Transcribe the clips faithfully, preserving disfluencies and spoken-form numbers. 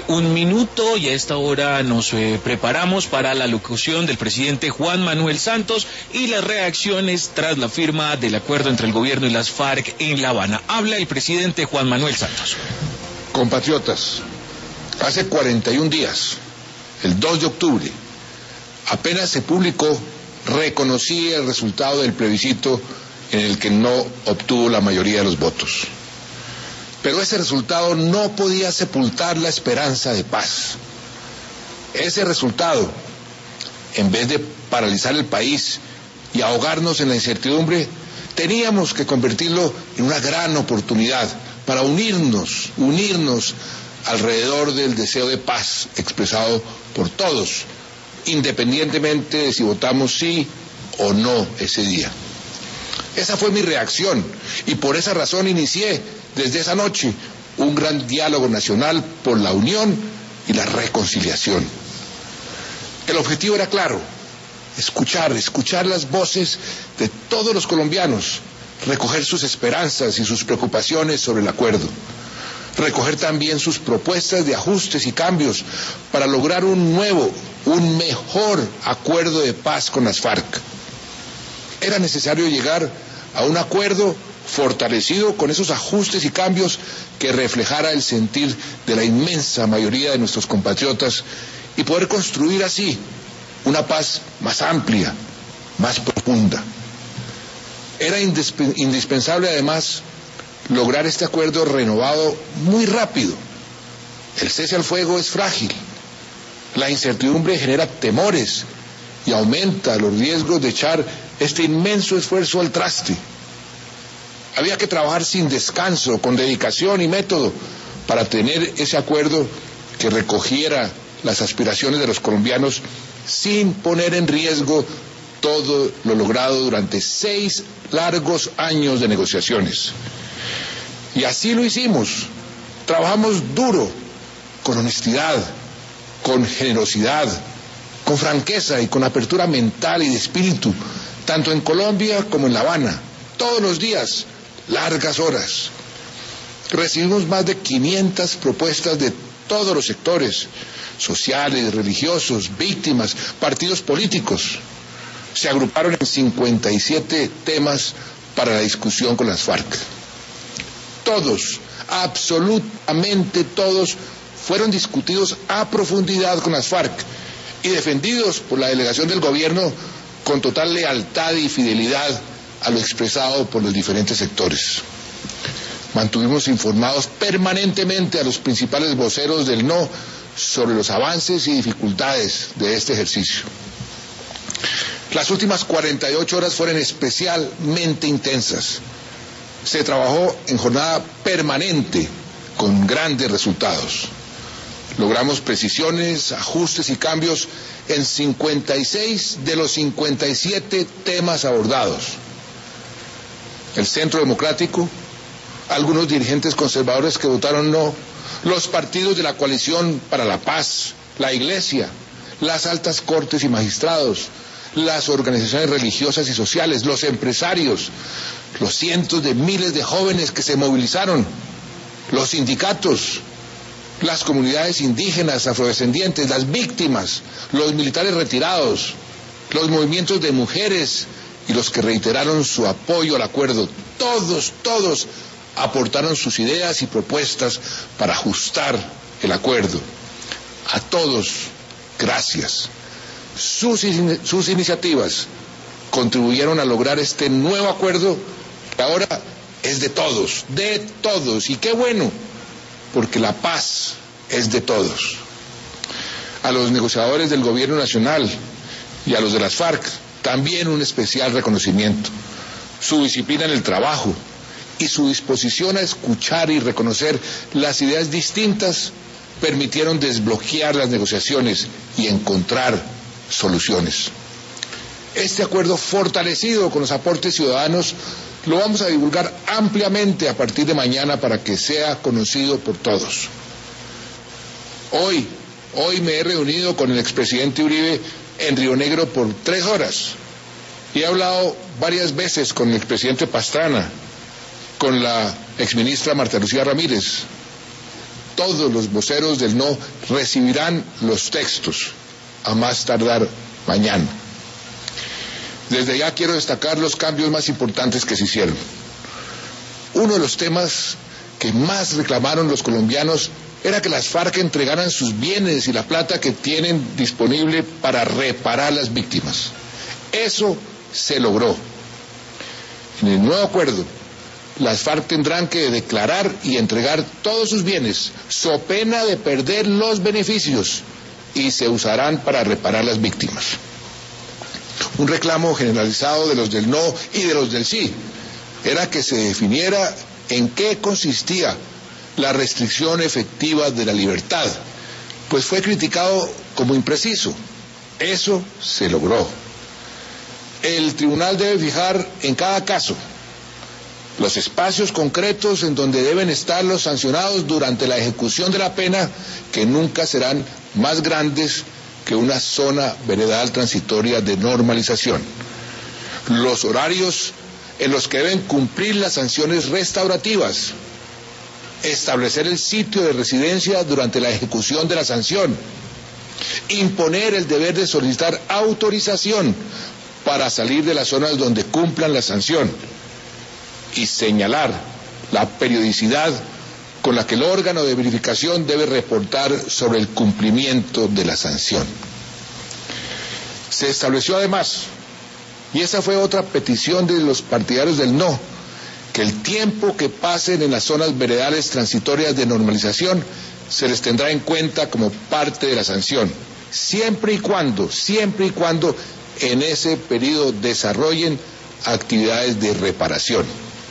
un minuto y a esta hora nos eh, preparamos para la locución del presidente Juan Manuel Santos y las reacciones tras la firma del acuerdo entre el gobierno y las FARC en La Habana. Habla el presidente Juan Manuel Santos. Compatriotas, hace cuarenta y un días, el dos de octubre, apenas se publicó, reconocí el resultado del plebiscito en el que no obtuvo la mayoría de los votos. Pero ese resultado no podía sepultar la esperanza de paz. Ese resultado, en vez de paralizar el país y ahogarnos en la incertidumbre, teníamos que convertirlo en una gran oportunidad para unirnos, unirnos alrededor del deseo de paz expresado por todos, independientemente de si votamos sí o no ese día. Esa fue mi reacción y por esa razón inicié desde esa noche un gran diálogo nacional por la unión y la reconciliación. El objetivo era claro: escuchar, escuchar las voces de todos los colombianos, recoger sus esperanzas y sus preocupaciones sobre el acuerdo, recoger también sus propuestas de ajustes y cambios para lograr un nuevo, un mejor acuerdo de paz con las FARC. Era necesario llegar a un acuerdo fortalecido con esos ajustes y cambios que reflejara el sentir de la inmensa mayoría de nuestros compatriotas y poder construir así una paz más amplia, más profunda. Era indispensable además lograr este acuerdo renovado muy rápido. El cese al fuego es frágil, la incertidumbre genera temores y aumenta los riesgos de echar este inmenso esfuerzo al traste. Había que trabajar sin descanso, con dedicación y método, para tener ese acuerdo que recogiera las aspiraciones de los colombianos sin poner en riesgo todo lo logrado durante seis largos años de negociaciones. Y así lo hicimos. Trabajamos duro, con honestidad, con generosidad, con franqueza y con apertura mental y de espíritu, tanto en Colombia como en La Habana, todos los días, largas horas. Recibimos más de quinientas propuestas de todos los sectores, sociales, religiosos, víctimas, partidos políticos. Se agruparon en cincuenta y siete temas para la discusión con las FARC. Todos, absolutamente todos, fueron discutidos a profundidad con las FARC y defendidos por la delegación del gobierno con total lealtad y fidelidad a lo expresado por los diferentes sectores. Mantuvimos informados permanentemente a los principales voceros del no sobre los avances y dificultades de este ejercicio. Las últimas cuarenta y ocho horas fueron especialmente intensas. Se trabajó en jornada permanente con grandes resultados. Logramos precisiones, ajustes y cambios en cincuenta y seis de los cincuenta y siete temas abordados. El Centro Democrático, algunos dirigentes conservadores que votaron no, los partidos de la Coalición para la Paz, la Iglesia, las altas cortes y magistrados, las organizaciones religiosas y sociales, los empresarios, los cientos de miles de jóvenes que se movilizaron, los sindicatos, las comunidades indígenas, afrodescendientes, las víctimas, los militares retirados, los movimientos de mujeres y los que reiteraron su apoyo al acuerdo. Todos, todos aportaron sus ideas y propuestas para ajustar el acuerdo. A todos, gracias. Sus, in- sus iniciativas contribuyeron a lograr este nuevo acuerdo que ahora es de todos, de todos. Y qué bueno, porque la paz es de todos. A los negociadores del gobierno nacional y a los de las FARC, también un especial reconocimiento. Su disciplina en el trabajo y su disposición a escuchar y reconocer las ideas distintas permitieron desbloquear las negociaciones y encontrar soluciones. Este acuerdo fortalecido con los aportes ciudadanos lo vamos a divulgar ampliamente a partir de mañana para que sea conocido por todos. Hoy, hoy me he reunido con el expresidente Uribe en Río Negro por tres horas y he hablado varias veces con el expresidente Pastrana, con la exministra Marta Lucía Ramírez, todos los voceros del no recibirán los textos a más tardar mañana. Desde ya quiero destacar los cambios más importantes que se hicieron. Uno de los temas que más reclamaron los colombianos era que las FARC entregaran sus bienes y la plata que tienen disponible para reparar las víctimas. Eso se logró. En el nuevo acuerdo, las FARC tendrán que declarar y entregar todos sus bienes, so pena de perder los beneficios, y se usarán para reparar las víctimas. Un reclamo generalizado de los del no y de los del sí era que se definiera en qué consistía la restricción efectiva de la libertad, pues fue criticado como impreciso. Eso se logró. El tribunal debe fijar en cada caso los espacios concretos en donde deben estar los sancionados durante la ejecución de la pena, que nunca serán más grandes que una zona veredal transitoria de normalización. Los horarios en los que deben cumplir las sanciones restaurativas, establecer el sitio de residencia durante la ejecución de la sanción, imponer el deber de solicitar autorización para salir de las zonas donde cumplan la sanción y señalar la periodicidad con la que el órgano de verificación debe reportar sobre el cumplimiento de la sanción. Se estableció además, y esa fue otra petición de los partidarios del no, que el tiempo que pasen en las zonas veredales transitorias de normalización se les tendrá en cuenta como parte de la sanción, siempre y cuando, siempre y cuando en ese periodo desarrollen actividades de reparación.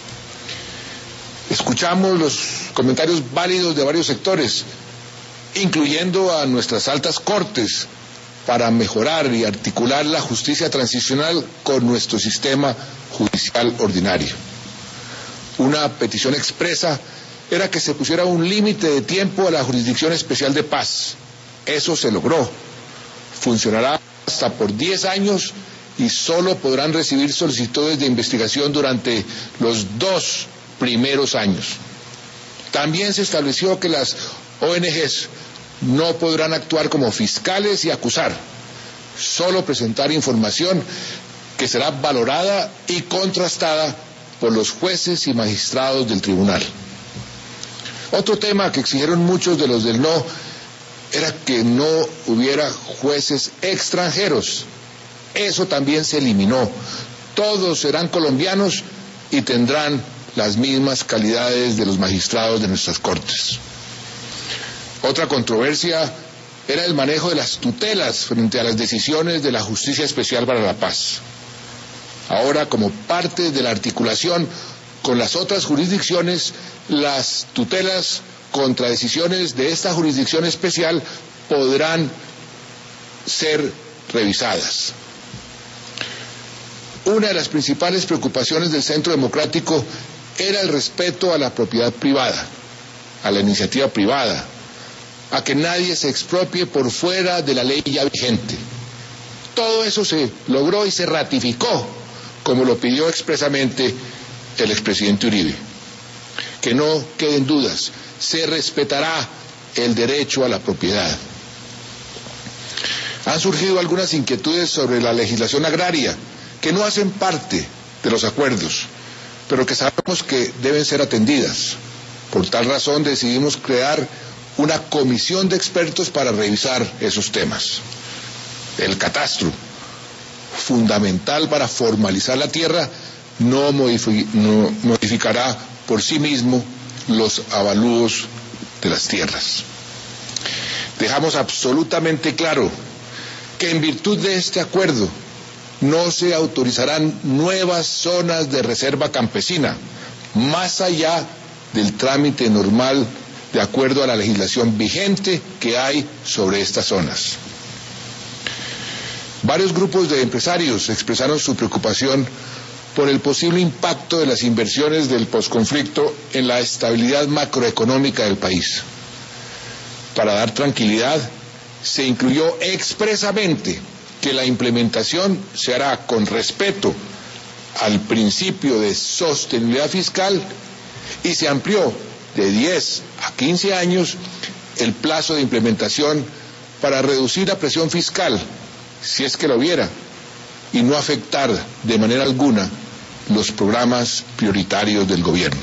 Escuchamos los comentarios válidos de varios sectores, incluyendo a nuestras altas cortes, para mejorar y articular la justicia transicional con nuestro sistema judicial ordinario. Una petición expresa era que se pusiera un límite de tiempo a la Jurisdicción Especial de Paz. Eso se logró. Funcionará hasta por diez años y solo podrán recibir solicitudes de investigación durante los dos primeros años. También se estableció que las O N Ges no podrán actuar como fiscales y acusar, solo presentar información que será valorada y contrastada por los jueces y magistrados del tribunal. Otro tema que exigieron muchos de los del no era que no hubiera jueces extranjeros. Eso también se eliminó. Todos serán colombianos y tendrán las mismas calidades de los magistrados de nuestras cortes. Otra controversia era el manejo de las tutelas frente a las decisiones de la Justicia Especial para la Paz. Ahora, como parte de la articulación con las otras jurisdicciones, las tutelas contra decisiones de esta jurisdicción especial podrán ser revisadas. Una de las principales preocupaciones del Centro Democrático era el respeto a la propiedad privada, a la iniciativa privada, a que nadie se expropie por fuera de la ley ya vigente. Todo eso se logró y se ratificó, como lo pidió expresamente el expresidente Uribe. Que no queden dudas, se respetará el derecho a la propiedad. Han surgido algunas inquietudes sobre la legislación agraria, que no hacen parte de los acuerdos, pero que sabemos que deben ser atendidas. Por tal razón decidimos crear una comisión de expertos para revisar esos temas. El catastro, fundamental para formalizar la tierra, no, modifi- no modificará por sí mismo los avalúos de las tierras. Dejamos absolutamente claro que en virtud de este acuerdo no se autorizarán nuevas zonas de reserva campesina, más allá del trámite normal de acuerdo a la legislación vigente que hay sobre estas zonas. Varios grupos de empresarios expresaron su preocupación por el posible impacto de las inversiones del posconflicto en la estabilidad macroeconómica del país. Para dar tranquilidad, se incluyó expresamente que la implementación se hará con respeto al principio de sostenibilidad fiscal y se amplió de diez a quince años el plazo de implementación para reducir la presión fiscal, si es que lo hubiera, y no afectar de manera alguna los programas prioritarios del gobierno.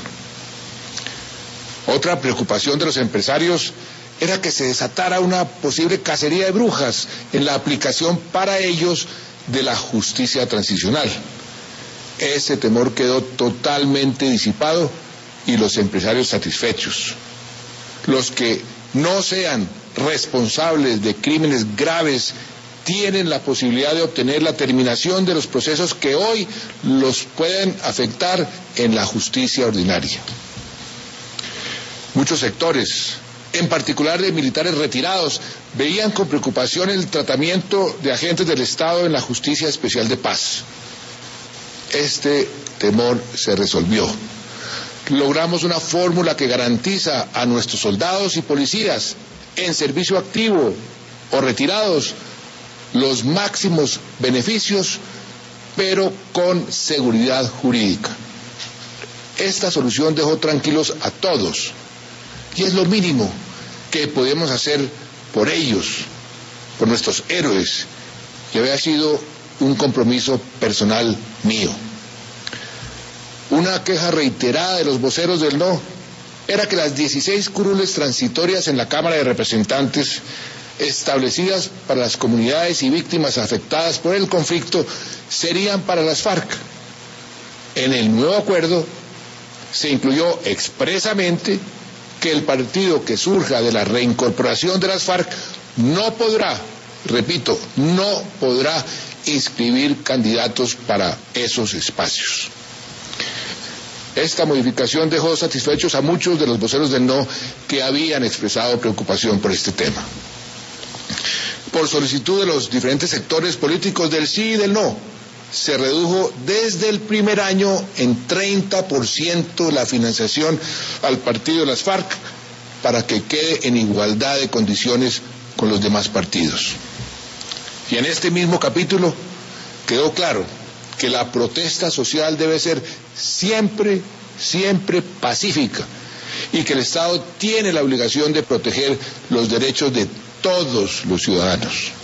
Otra preocupación de los empresarios era que se desatara una posible cacería de brujas en la aplicación para ellos de la justicia transicional. Ese temor quedó totalmente disipado y los empresarios satisfechos. Los que no sean responsables de crímenes graves tienen la posibilidad de obtener la terminación de los procesos que hoy los pueden afectar en la justicia ordinaria. Muchos sectores, en particular de militares retirados, veían con preocupación el tratamiento de agentes del Estado en la Justicia Especial de Paz. Este temor se resolvió. Logramos una fórmula que garantiza a nuestros soldados y policías en servicio activo o retirados los máximos beneficios, pero con seguridad jurídica. Esta solución dejó tranquilos a todos y es lo mínimo que podemos hacer por ellos, por nuestros héroes, que había sido un compromiso personal mío. Una queja reiterada de los voceros del no era que las dieciséis curules transitorias en la Cámara de Representantes establecidas para las comunidades y víctimas afectadas por el conflicto serían para las FARC. En el nuevo acuerdo se incluyó expresamente que el partido que surja de la reincorporación de las FARC no podrá, repito, no podrá inscribir candidatos para esos espacios. Esta modificación dejó satisfechos a muchos de los voceros del no que habían expresado preocupación por este tema. Por solicitud de los diferentes sectores políticos del sí y del no, se redujo desde el primer año en treinta por ciento la financiación al partido de las FARC para que quede en igualdad de condiciones con los demás partidos. Y en este mismo capítulo quedó claro que la protesta social debe ser siempre, siempre pacífica y que el Estado tiene la obligación de proteger los derechos de todos los ciudadanos.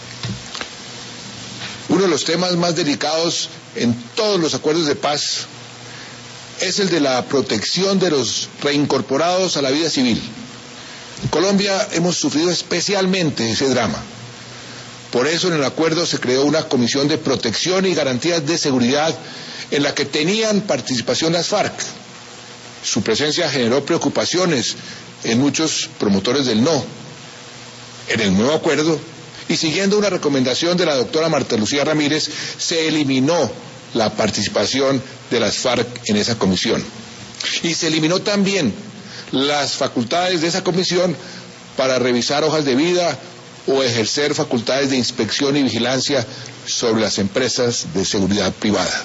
Uno de los temas más delicados en todos los acuerdos de paz es el de la protección de los reincorporados a la vida civil. En Colombia hemos sufrido especialmente ese drama. Por eso en el acuerdo se creó una comisión de protección y garantías de seguridad en la que tenían participación las FARC. Su presencia generó preocupaciones en muchos promotores del no. En el nuevo acuerdo, y siguiendo una recomendación de la doctora Marta Lucía Ramírez, se eliminó la participación de las FARC en esa comisión. Y se eliminó también las facultades de esa comisión para revisar hojas de vida o ejercer facultades de inspección y vigilancia sobre las empresas de seguridad privada.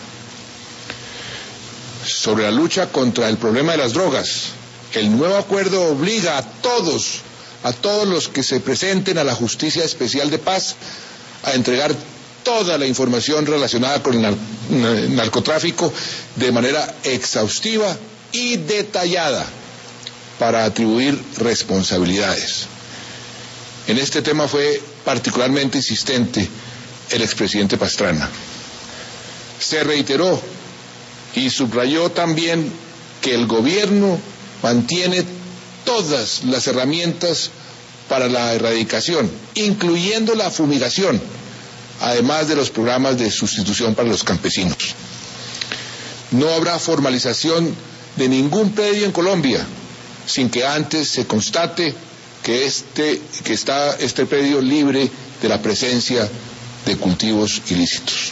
Sobre la lucha contra el problema de las drogas, el nuevo acuerdo obliga a todos, a todos los que se presenten a la Justicia Especial de Paz a entregar toda la información relacionada con el narcotráfico de manera exhaustiva y detallada para atribuir responsabilidades. En este tema fue particularmente insistente el expresidente Pastrana. Se reiteró y subrayó también que el gobierno mantiene todas las herramientas para la erradicación, incluyendo la fumigación, además de los programas de sustitución para los campesinos. No habrá formalización de ningún predio en Colombia sin que antes se constate que este que está este predio libre de la presencia de cultivos ilícitos.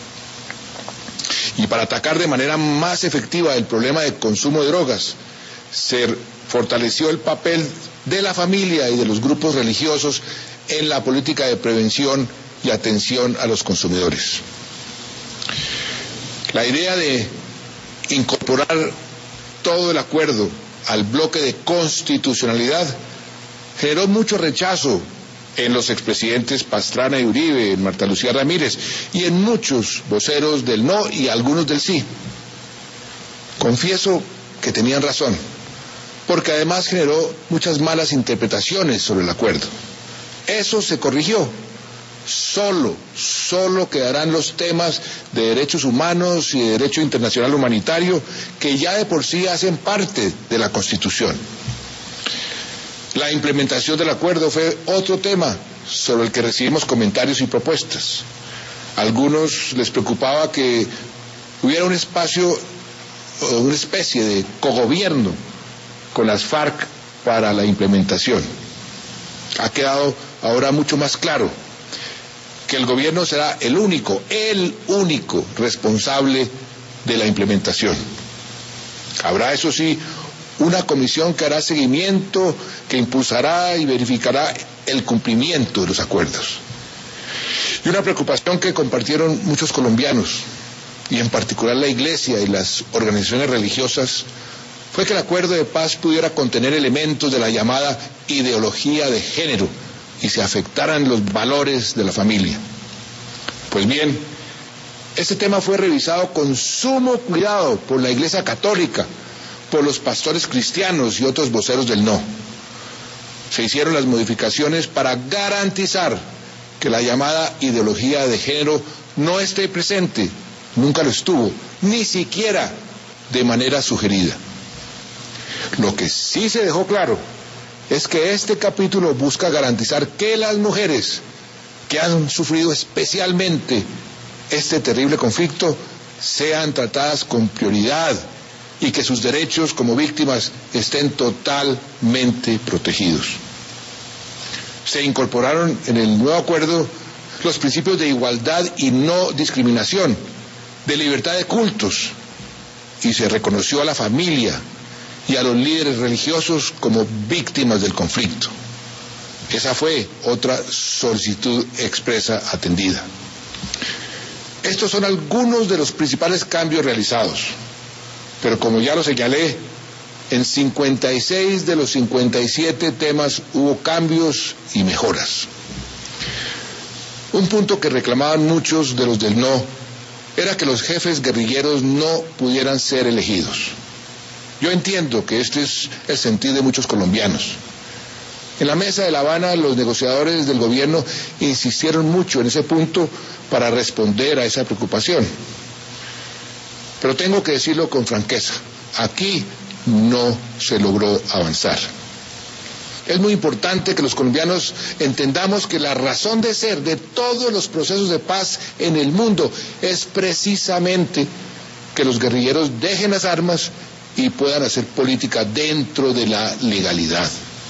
Y para atacar de manera más efectiva el problema de consumo de drogas, se fortaleció el papel de la familia y de los grupos religiosos en la política de prevención y atención a los consumidores. La idea de incorporar todo el acuerdo al bloque de constitucionalidad generó mucho rechazo en los expresidentes Pastrana y Uribe, en Marta Lucía Ramírez y en muchos voceros del no y algunos del sí. Confieso que tenían razón, porque además generó muchas malas interpretaciones sobre el acuerdo. Eso se corrigió. Solo, solo quedarán los temas de derechos humanos y de derecho internacional humanitario que ya de por sí hacen parte de la Constitución. La implementación del acuerdo fue otro tema sobre el que recibimos comentarios y propuestas. A algunos les preocupaba que hubiera un espacio, una especie de cogobierno con las FARC para la implementación. Ha quedado ahora mucho más claro que el gobierno será el único, el único responsable de la implementación. Habrá, eso sí, una comisión que hará seguimiento, que impulsará y verificará el cumplimiento de los acuerdos. Y una preocupación que compartieron muchos colombianos, y en particular la Iglesia y las organizaciones religiosas, fue que el acuerdo de paz pudiera contener elementos de la llamada ideología de género y se afectaran los valores de la familia. Pues bien, este tema fue revisado con sumo cuidado por la Iglesia Católica, por los pastores cristianos y otros voceros del no. Se hicieron las modificaciones para garantizar que la llamada ideología de género no esté presente, nunca lo estuvo, ni siquiera de manera sugerida. Lo que sí se dejó claro es que este capítulo busca garantizar que las mujeres que han sufrido especialmente este terrible conflicto sean tratadas con prioridad y que sus derechos como víctimas estén totalmente protegidos. Se incorporaron en el nuevo acuerdo los principios de igualdad y no discriminación, de libertad de cultos, y se reconoció a la familia y a los líderes religiosos como víctimas del conflicto. Esa fue otra solicitud expresa atendida. Estos son algunos de los principales cambios realizados, pero como ya lo señalé, en cincuenta y seis de los cincuenta y siete temas hubo cambios y mejoras. Un punto que reclamaban muchos de los del no era que los jefes guerrilleros no pudieran ser elegidos. Yo entiendo que este es el sentir de muchos colombianos. En la mesa de La Habana, los negociadores del gobierno insistieron mucho en ese punto para responder a esa preocupación. Pero tengo que decirlo con franqueza, aquí no se logró avanzar. Es muy importante que los colombianos entendamos que la razón de ser de todos los procesos de paz en el mundo es precisamente que los guerrilleros dejen las armas y puedan hacer política dentro de la legalidad.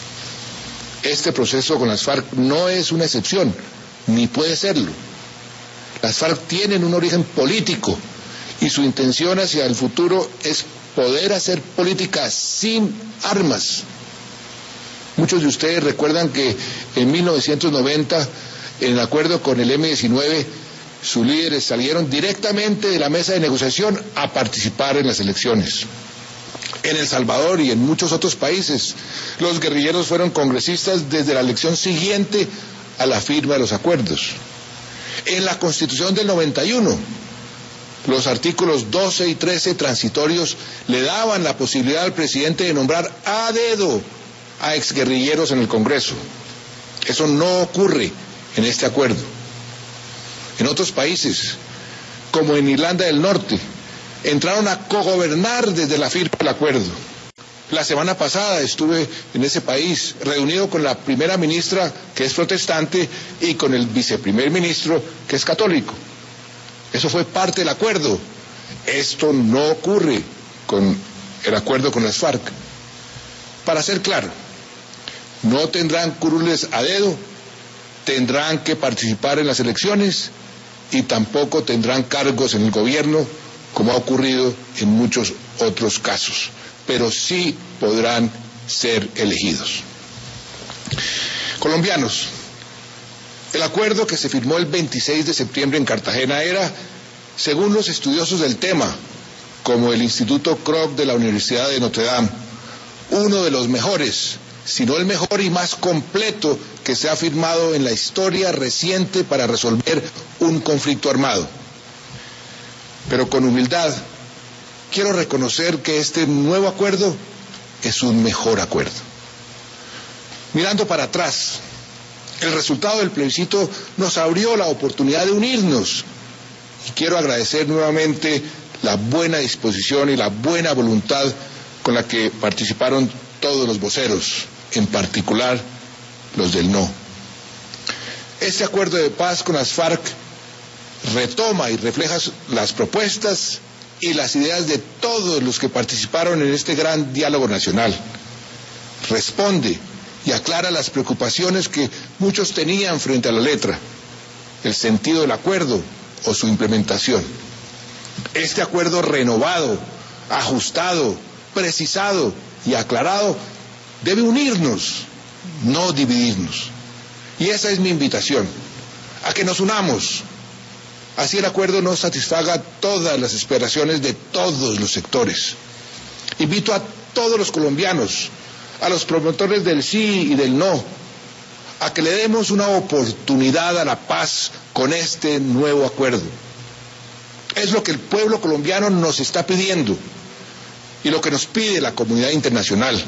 Este proceso con las FARC no es una excepción, ni puede serlo. Las FARC tienen un origen político y su intención hacia el futuro es poder hacer política sin armas. Muchos de ustedes recuerdan que en mil novecientos noventa, en el acuerdo con el eme diecinueve, sus líderes salieron directamente de la mesa de negociación a participar en las elecciones. En El Salvador y en muchos otros países, los guerrilleros fueron congresistas desde la elección siguiente a la firma de los acuerdos. En la Constitución del noventa y uno, los artículos doce y trece transitorios le daban la posibilidad al presidente de nombrar a dedo a exguerrilleros en el Congreso. Eso no ocurre en este acuerdo. En otros países, como en Irlanda del Norte, entraron a cogobernar desde la firma del acuerdo. La semana pasada estuve en ese país reunido con la primera ministra, que es protestante, y con el viceprimer ministro, que es católico. Eso fue parte del acuerdo. Esto no ocurre con el acuerdo con las FARC. Para ser claro, no tendrán curules a dedo, tendrán que participar en las elecciones y tampoco tendrán cargos en el gobierno, como ha ocurrido en muchos otros casos, pero sí podrán ser elegidos. Colombianos, el acuerdo que se firmó el veintiséis de septiembre en Cartagena era, según los estudiosos del tema, como el Instituto Kroc de la Universidad de Notre Dame, uno de los mejores, si no el mejor y más completo que se ha firmado en la historia reciente para resolver un conflicto armado. Pero con humildad, quiero reconocer que este nuevo acuerdo es un mejor acuerdo. Mirando para atrás, el resultado del plebiscito nos abrió la oportunidad de unirnos y quiero agradecer nuevamente la buena disposición y la buena voluntad con la que participaron todos los voceros, en particular los del no. Este acuerdo de paz con las FARC retoma y refleja las propuestas y las ideas de todos los que participaron en este gran diálogo nacional. Responde y aclara las preocupaciones que muchos tenían frente a la letra, el sentido del acuerdo o su implementación. Este acuerdo renovado, ajustado, precisado y aclarado debe unirnos, no dividirnos. Y esa es mi invitación, a que nos unamos. Así el acuerdo nos satisfaga todas las esperaciones de todos los sectores. Invito a todos los colombianos, a los promotores del sí y del no, a que le demos una oportunidad a la paz con este nuevo acuerdo. Es lo que el pueblo colombiano nos está pidiendo y lo que nos pide la comunidad internacional.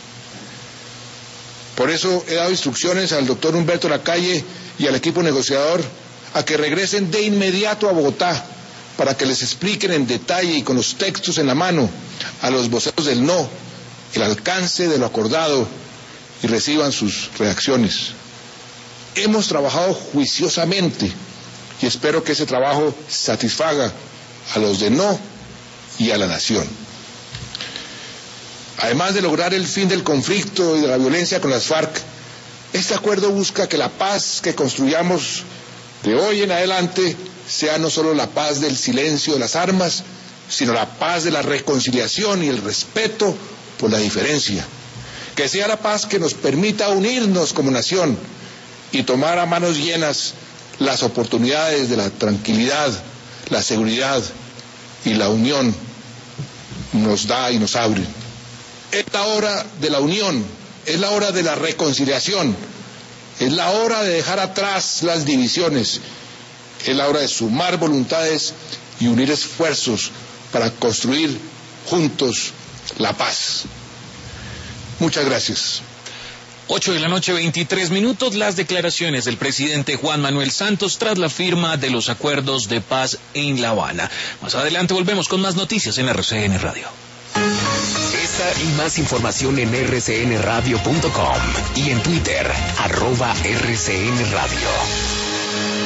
Por eso he dado instrucciones al doctor Humberto Lacalle y al equipo negociador a que regresen de inmediato a Bogotá para que les expliquen en detalle y con los textos en la mano a los voceros del no el alcance de lo acordado y reciban sus reacciones. Hemos trabajado juiciosamente y espero que ese trabajo satisfaga a los de no y a la nación. Además de lograr el fin del conflicto y de la violencia con las FARC, este acuerdo busca que la paz que construyamos de hoy en adelante sea no solo la paz del silencio de las armas, sino la paz de la reconciliación y el respeto por la diferencia. Que sea la paz que nos permita unirnos como nación y tomar a manos llenas las oportunidades de la tranquilidad, la seguridad y la unión nos da y nos abre. Es la hora de la unión, es la hora de la reconciliación, es la hora de dejar atrás las divisiones, es la hora de sumar voluntades y unir esfuerzos para construir juntos la paz. Muchas gracias. Ocho de la noche, veintitrés minutos, las declaraciones del presidente Juan Manuel Santos tras la firma de los acuerdos de paz en La Habana. Más adelante volvemos con más noticias en R C N Radio. Esta y más información en erre ce ene radio punto com y en Twitter, arroba erre ce ene radio.